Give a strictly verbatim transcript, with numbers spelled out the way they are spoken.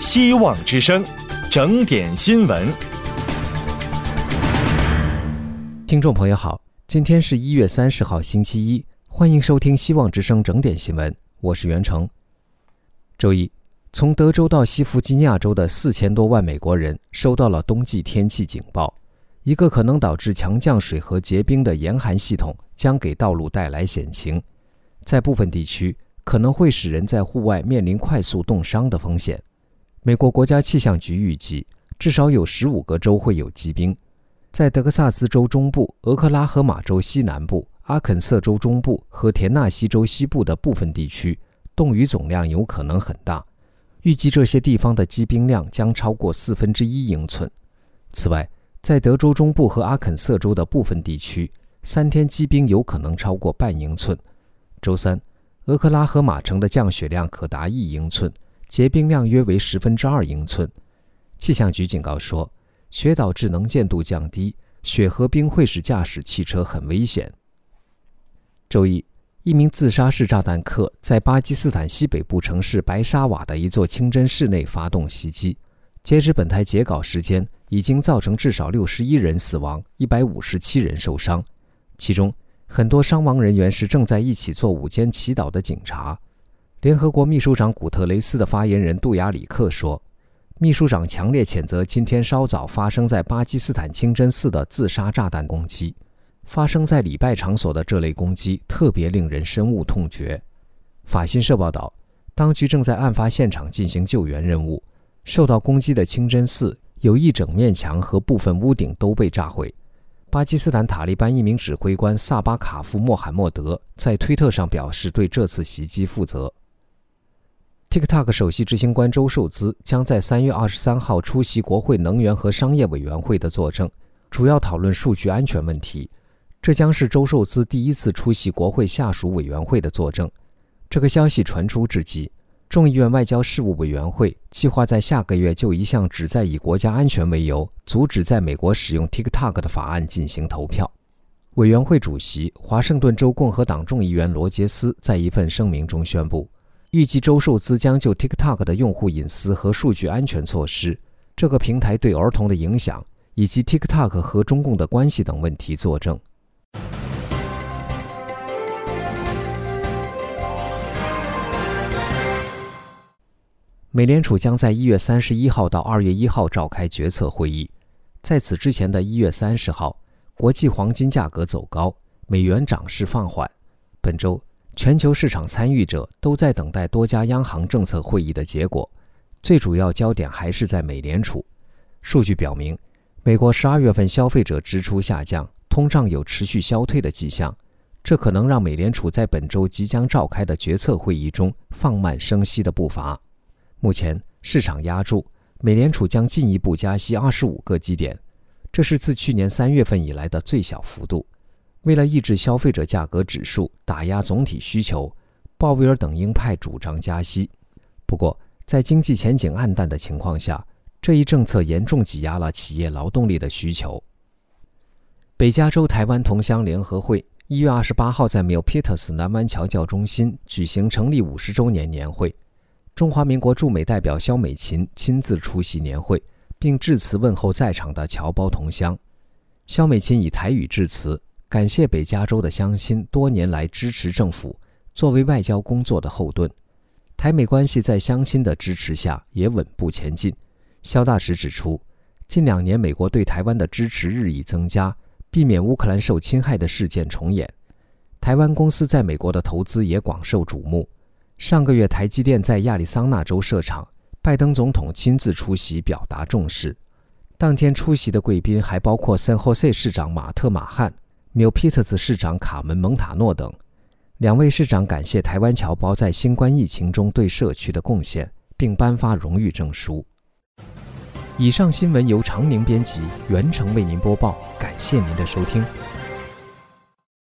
希望之声，整点新闻。 听众朋友好，今天是一月三十号星期一，欢迎收听希望之声整点新闻，我是袁成。周一，从德州到西弗吉尼亚州的四千多万美国人收到了冬季天气警报，一个可能导致强降水和结冰的严寒系统将给道路带来险情，在部分地区可能会使人在户外面临快速冻伤的风险。美国国家气象局预计，至少有十五个州会有积冰。在德克萨斯州中部、俄克拉荷马州西南部、阿肯色州中部和田纳西州西部的部分地区，冻雨总量有可能很大，预计这些地方的积冰量将超过四分之一英寸。此外，在德州中部和阿肯色州的部分地区，三天积冰有可能超过半英寸。周三，俄克拉荷马城的降雪量可达一英寸，结冰量约为十分之二英寸。气象局警告说，雪导致能见度降低，雪和冰会使驾驶汽车很危险。周一，一名自杀式炸弹客在巴基斯坦西北部城市白沙瓦的一座清真寺内发动袭击，截止本台截稿时间，已经造成至少六十一人死亡，一百五十七人受伤，其中很多伤亡人员是正在一起做午间祈祷的警察。联合国秘书长古特雷斯的发言人杜亚里克说，秘书长强烈谴责今天稍早发生在巴基斯坦清真寺的自杀炸弹攻击。发生在礼拜场所的这类攻击特别令人深恶痛绝。法新社报道，当局正在案发现场进行救援任务。受到攻击的清真寺有一整面墙和部分屋顶都被炸毁。巴基斯坦塔利班一名指挥官萨巴卡夫·穆罕默德在推特上表示对这次袭击负责。TikTok 首席执行官周受资将在三月二十三号出席国会能源和商业委员会的作证，主要讨论数据安全问题。这将是周受资第一次出席国会下属委员会的作证。这个消息传出之际，众议院外交事务委员会计划在下个月就一项旨在以国家安全为由阻止在美国使用 TikTok 的法案进行投票。委员会主席华盛顿州共和党众议员罗杰斯在一份声明中宣布，预计周受资将就 TikTok 的用户隐私和数据安全措施、这个平台对儿童的影响以及 TikTok 和中共的关系等问题作证。美联储将在一月三十一号到二月一号召开决策会议。在此之前的一月三十号，国际黄金价格走高，美元涨势放缓。本周，全球市场参与者都在等待多家央行政策会议的结果，最主要焦点还是在美联储。数据表明，美国十二月份消费者支出下降，通胀有持续消退的迹象，这可能让美联储在本周即将召开的决策会议中放慢升息的步伐。目前，市场压注美联储将进一步加息二十五个基点，这是自去年三月份以来的最小幅度。为了抑制消费者价格指数，打压总体需求，鲍威尔等鹰派主张加息。不过，在经济前景暗淡的情况下，这一政策严重挤压了企业劳动力的需求。北加州台湾同乡联合会一月二十八号在 Milpitas 南湾侨教中心举行成立五十周年年会。中华民国驻美代表萧美琴亲自出席年会，并致辞问候在场的侨胞同乡。萧美琴以台语致辞，感谢北加州的乡亲多年来支持政府，作为外交工作的后盾。台美关系在乡亲的支持下也稳步前进。萧大使指出，近两年美国对台湾的支持日益增加，避免乌克兰受侵害的事件重演。台湾公司在美国的投资也广受瞩目。上个月台积电在亚利桑那州设厂，拜登总统亲自出席表达重视。当天出席的贵宾还包括 San Jose 市长马特马汉、Milpitas 市长卡门蒙塔诺等。两位市长感谢台湾侨胞在新冠疫情中对社区的贡献，并颁发荣誉证书。以上新闻由常宁编辑，袁成为您播报，感谢您的收听。